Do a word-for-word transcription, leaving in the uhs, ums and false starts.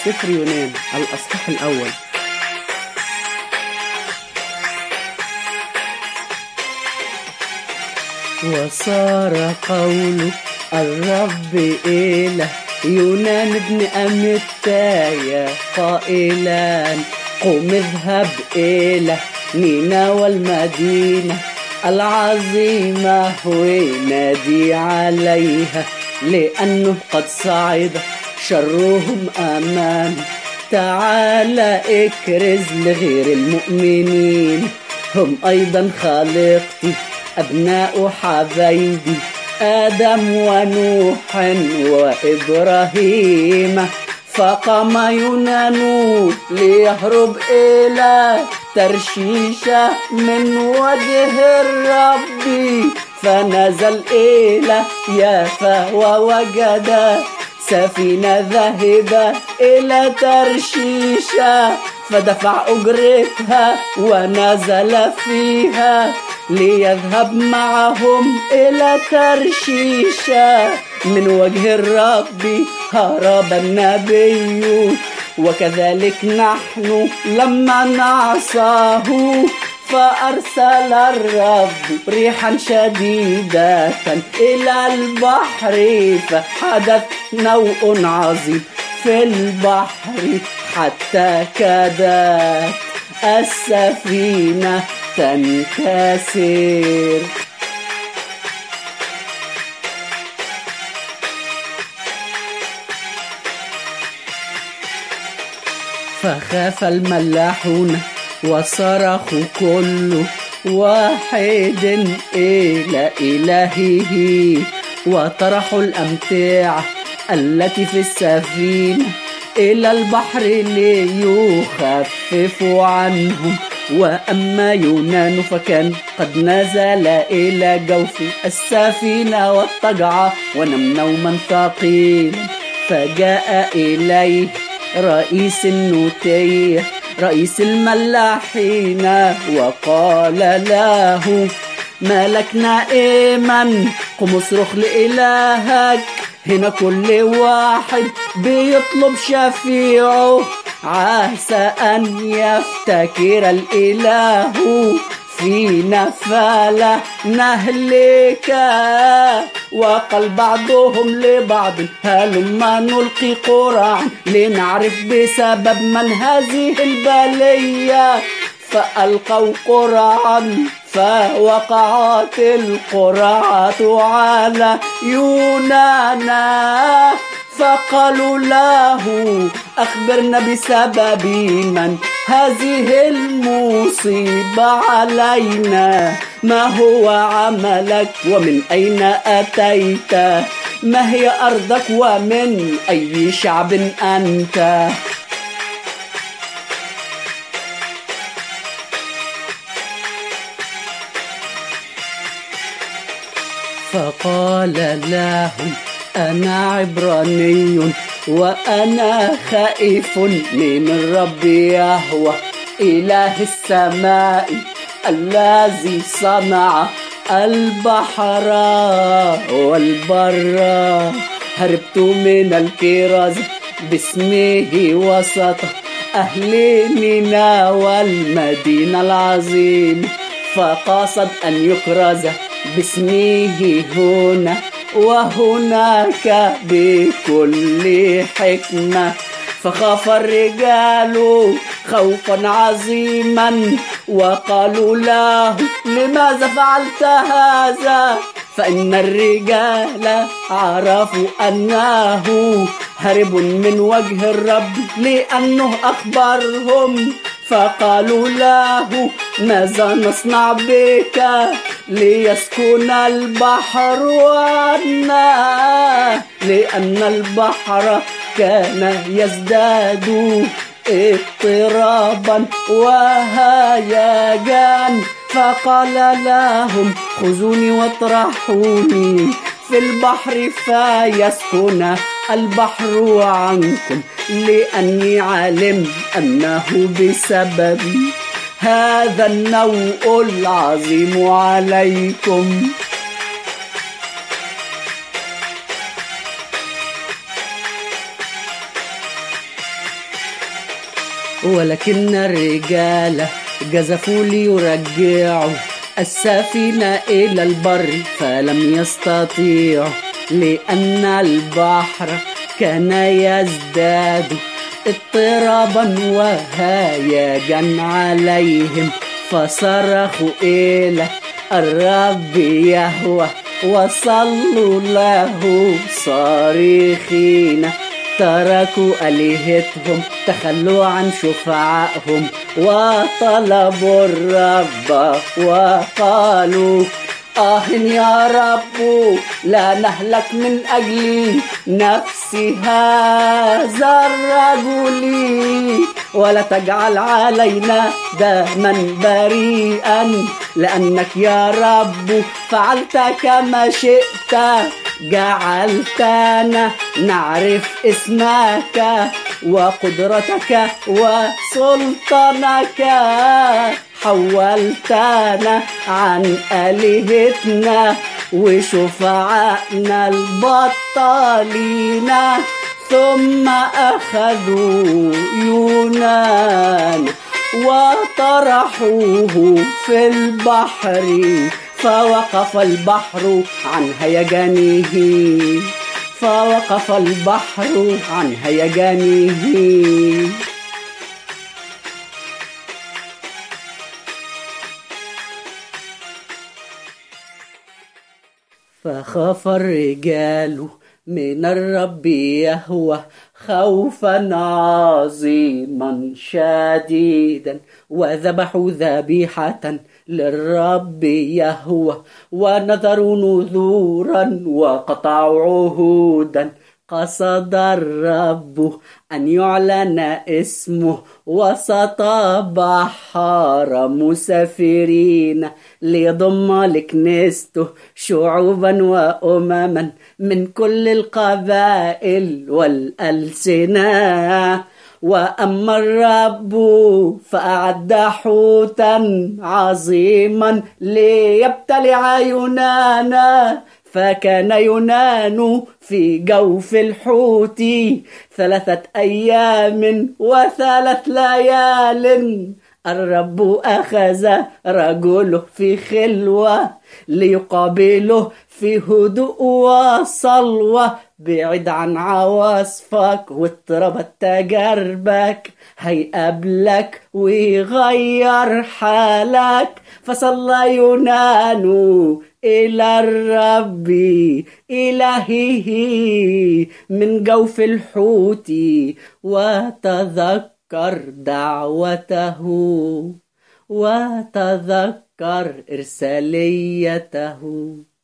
سفر يونان الأصحاح الأول. وصار قول الرب إله يونان ابن أمتاي قائلا قم اذهب إلى نينوى المدينة العظيمة ونادي عليها لأنه قد صعد شرهم أمام. تعال اكرز لغير المؤمنين هم أيضا خالقتي أبناء حبايبي آدم ونوح وإبراهيم. فقام يونان ليهرب إلى ترشيش من وجه الرب فنزل إلى يافا ووجد سفينة ذاهبة إلى ترشيش فدفع أجرتها ونزل فيها ليذهب معهم إلى ترشيش. من وجه الرب هرب النبي وكذلك نحن لما نعصاه فأرسل الرب ريحا شديدة إلى البحر فحدث نوء عظيم في البحر حتى كادت السفينة تنكسر. فخاف الملاحون وصرخوا كل واحد إلى إلهه وطرحوا الأمتعة التي في السفينة إلى البحر ليخففوا عنهم. وأما يونان فكان قد نزل إلى جوف السفينة واضطجع ونام نوما ثقيلا فجاء إليه رئيس النوتية رئيس الملاحين وقال له ما لك نائما قم اصرخ لإلهك هنا كل واحد بيطلب شفيعه عسى أن يفتكر الإله فينا فلا نهلك. وقال بعضهم لبعض هلما نلقي قرعا لنعرف بسبب من هذه البلية فألقوا قرعا فوقعت القرعة على يونان فقالوا له أخبرنا بسبب من هذه المصيبة علينا ما هو عملك ومن أين أتيت ما هي أرضك ومن أي شعب أنت. فقال لهم أنا عبراني وأنا خائف من الرب يهوه إله السماء الذي صنع البحر والبر. هربت من الكرازة باسمه وسط أهل نينوى المدينة العظيم فقصد أن يكرز باسمه هنا وهناك بكل حكمة. فخاف الرجال خوفا عظيما وقالوا له لماذا فعلت هذا فإن الرجال عرفوا أنه هرب من وجه الرب لأنه أخبرهم فقالوا له ماذا نصنع بك ليسكن البحر عنا لأن البحر كان يزداد اضطرابا وهيجان. فقال لهم خذوني واطرحوني في البحر فيسكن البحر عنكم لأني علم أنه بسبب هذا النوء العظيم عليكم. ولكن الرجال جزفوا ليرجعوا السفينة إلى البر فلم يستطيعوا، لأن البحر كان يزداد اضطرابا وهيجا عليهم، فصرخوا إلى الرب يهوه وصلوا له صارخين. تركوا آلهتهم، تخلوا عن شفعائهم، وطلبوا الرب وقالوا آه يا رب لا نهلك من أجل نفس هذا الرجل، ولا تجعل علينا دما بريئا، لأنك يا رب فعلت كما شئت، جعلتنا نعرف اسمك وقدرتك وسلطانك، حولتنا عن آلهتنا وشفعائنا البطالين. ثم أخذوا يونان وطرحوه في البحر، فوقف البحر عن هيجانه، فوقف البحر عن هيجانه. فخاف الرجال من الرب يهوه خوفا عظيما شديدا، وذبحوا ذبيحة للرب يهوه، ونذروا نذورا وقطعوا عهودا. قصد الرب أن يعلن اسمه وسط بحار مسافرين، ليضم لكنيسته شعوبا وأمما من كل القبائل والألسنة. وأما الرب فأعد حوتا عظيما ليبتلع يونانا، فكان يونان في جوف الحوت ثلاثة أيام وثلاث ليال. الرب أخذ رجله في خلوة ليقابله في هدوء وصلوة، بعيد عن عواصفك واضطرابات تجاربك، هيقابلك ويغير حالك. فصلى يونان إلى الرب إلهه من جوف الحوت، وتذكر دعوته وتذكر إرساليته.